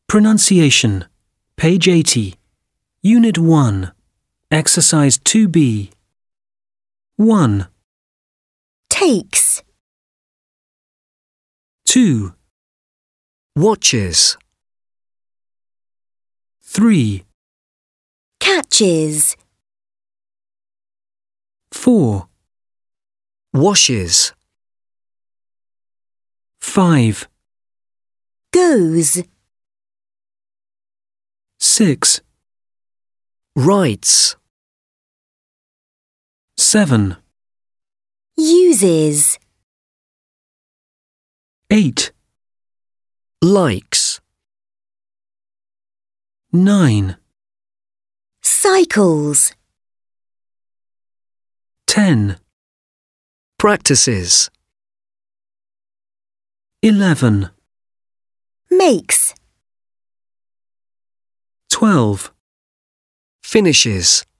Pronunciation. Page 80. Unit 1. Exercise 2B. 1, takes, 2, watches, 3, catches, 4, washes, 5, goes, 6, writes, 7, uses, 8, likes, 9, cycles, 10, practices, 11, makes, 12, finishes.